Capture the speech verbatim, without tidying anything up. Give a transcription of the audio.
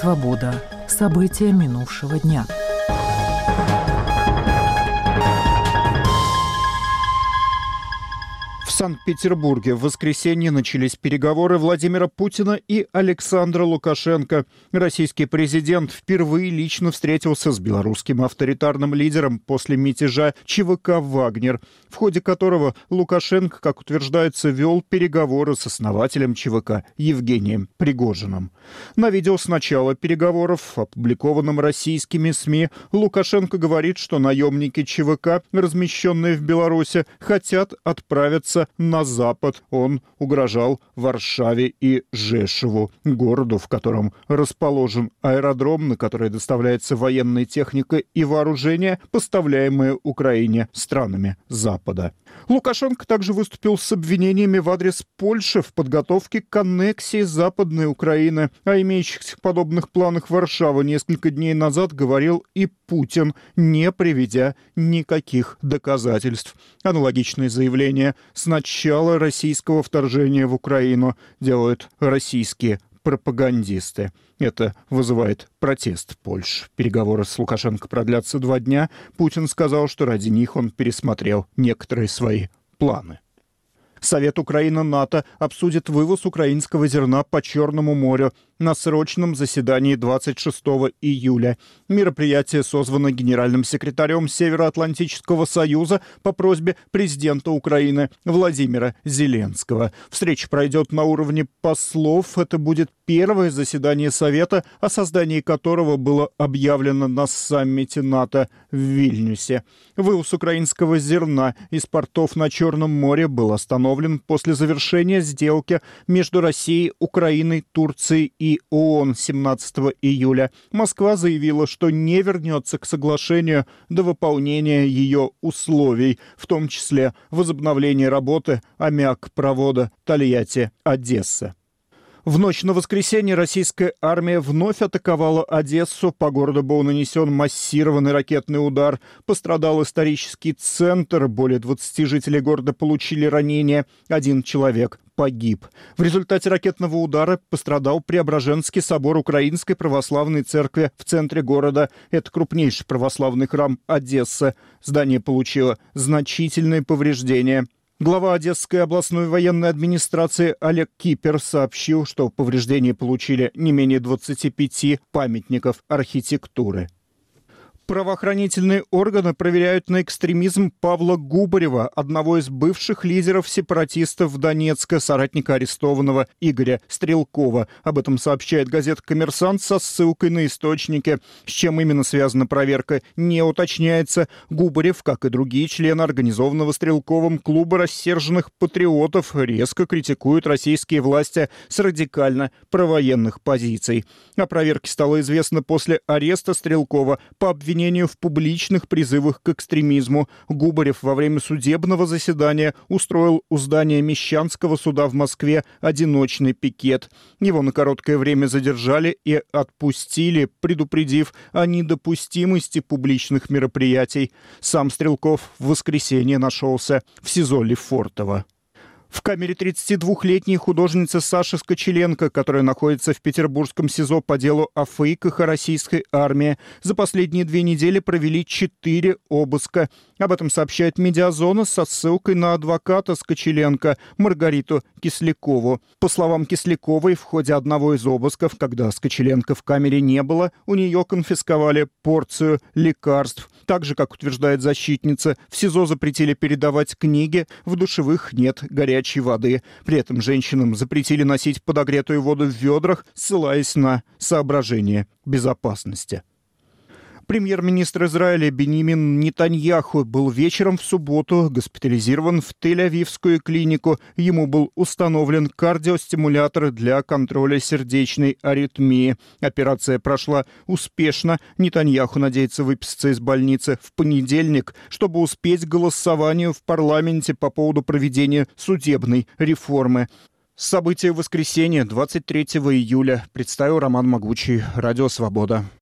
Свобода. События минувшего дня. В Санкт-Петербурге в воскресенье начались переговоры Владимира Путина и Александра Лукашенко. Российский президент впервые лично встретился с белорусским авторитарным лидером после мятежа ЧВК «Вагнер», в ходе которого Лукашенко, как утверждается, вел переговоры с основателем ЧВК Евгением Пригожиным. На видео с начала переговоров, опубликованном российскими СМИ, Лукашенко говорит, что наемники ЧВК, размещенные в Беларуси, хотят отправиться на запад. Он угрожал Варшаве и Жешеву, городу, в котором расположен аэродром, на который доставляется военная техника и вооружение, поставляемые Украине странами Запада. Лукашенко также выступил с обвинениями в адрес Польши в подготовке к аннексии Западной Украины. О имеющихся подобных планах Варшавы несколько дней назад говорил и Путин, не приведя никаких доказательств. Аналогичные заявления с начала российского вторжения в Украину делают российские пропагандисты. Это вызывает протест Польши. Переговоры с Лукашенко продлятся два дня. Путин сказал, что ради них он пересмотрел некоторые свои планы. Совет Украина-НАТО обсудит вывоз украинского зерна по Черному морю на срочном заседании двадцать шестого июля. Мероприятие созвано генеральным секретарем Североатлантического союза по просьбе президента Украины Владимира Зеленского. Встреча пройдет на уровне послов. Это будет первое заседание Совета, о создании которого было объявлено на саммите НАТО в Вильнюсе. Вывоз украинского зерна из портов на Черном море был остановлен после завершения сделки между Россией, Украиной, Турцией и ООН семнадцатого июля. Москва заявила, что не вернется к соглашению до выполнения ее условий, в том числе возобновления работы аммиак-провода Тольятти-Одесса. В ночь на воскресенье российская армия вновь атаковала Одессу. По городу был нанесен массированный ракетный удар. Пострадал исторический центр. Более двадцати жителей города получили ранения. Один человек погиб. В результате ракетного удара пострадал Преображенский собор Украинской православной церкви в центре города. Это крупнейший православный храм Одессы. Здание получило значительные повреждения. Глава Одесской областной военной администрации Олег Кипер сообщил, что повреждения получили не менее двадцати пяти памятников архитектуры. Правоохранительные органы проверяют на экстремизм Павла Губарева, одного из бывших лидеров сепаратистов Донецка, соратника арестованного Игоря Стрелкова. Об этом сообщает газета «Коммерсант» со ссылкой на источники. С чем именно связана проверка, не уточняется. Губарев, как и другие члены организованного Стрелковым клуба рассерженных патриотов, резко критикуют российские власти с радикально провоенных позиций. О проверке стало известно после ареста Стрелкова по обвинению в публичных призывах к экстремизму. Губарев во время судебного заседания устроил у здания Мещанского суда в Москве одиночный пикет. Его на короткое время задержали и отпустили, предупредив о недопустимости публичных мероприятий. Сам Стрелков в воскресенье нашелся в СИЗО Лефортово. В камере тридцатидвухлетней художницы Саши Скочеленко, которая находится в петербургском СИЗО по делу о фейках о российской армии, за последние две недели провели четыре обыска. Об этом сообщает «Медиазона» со ссылкой на адвоката Скочеленко Маргариту Кислякову. По словам Кисляковой, в ходе одного из обысков, когда Скочеленко в камере не было, у нее конфисковали порцию лекарств. Так же, как утверждает защитница, в СИЗО запретили передавать книги, в душевых нет горячей воды. При этом женщинам запретили носить подогретую воду в ведрах, ссылаясь на соображения безопасности. Премьер-министр Израиля Биньямин Нетаньяху был вечером в субботу госпитализирован в Тель-Авивскую клинику. Ему был установлен кардиостимулятор для контроля сердечной аритмии. Операция прошла успешно. Нетаньяху надеется выписаться из больницы в понедельник, чтобы успеть к голосованию в парламенте по поводу проведения судебной реформы. События воскресенья, двадцать третьего июля. Представил Роман Могучий, Радио Свобода.